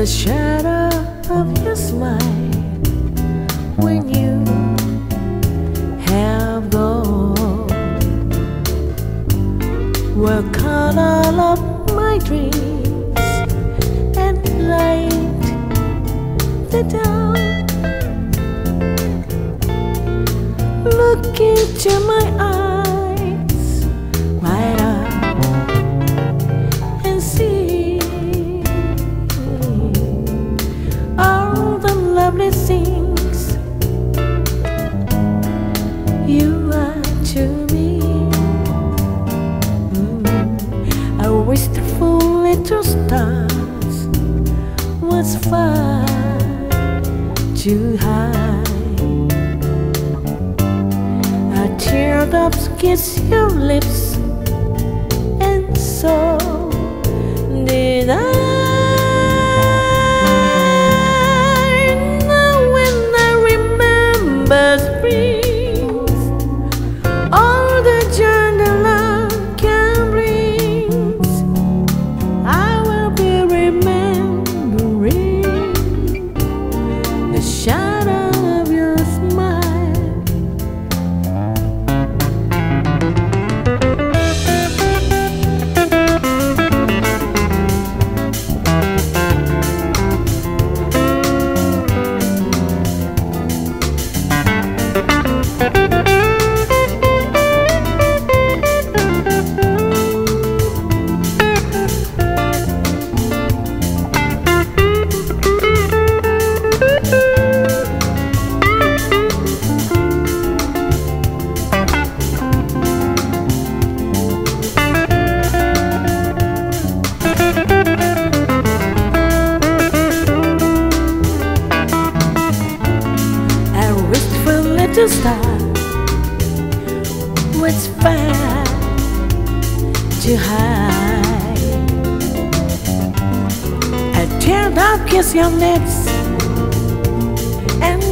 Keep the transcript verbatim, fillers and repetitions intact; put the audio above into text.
the shadow of your smile when you have gone will cut all of my dreams and light the dawn. Look into my eyes right up and see all the lovely things you are to me. mm. I wish the full little stars was far too high. Teardrops kiss your lips, and so did I. Now when I remember springs, all the joy that love can bring, I will be remembering the shadow of your smile. To start what's far too high. A teardrop kiss your lips, and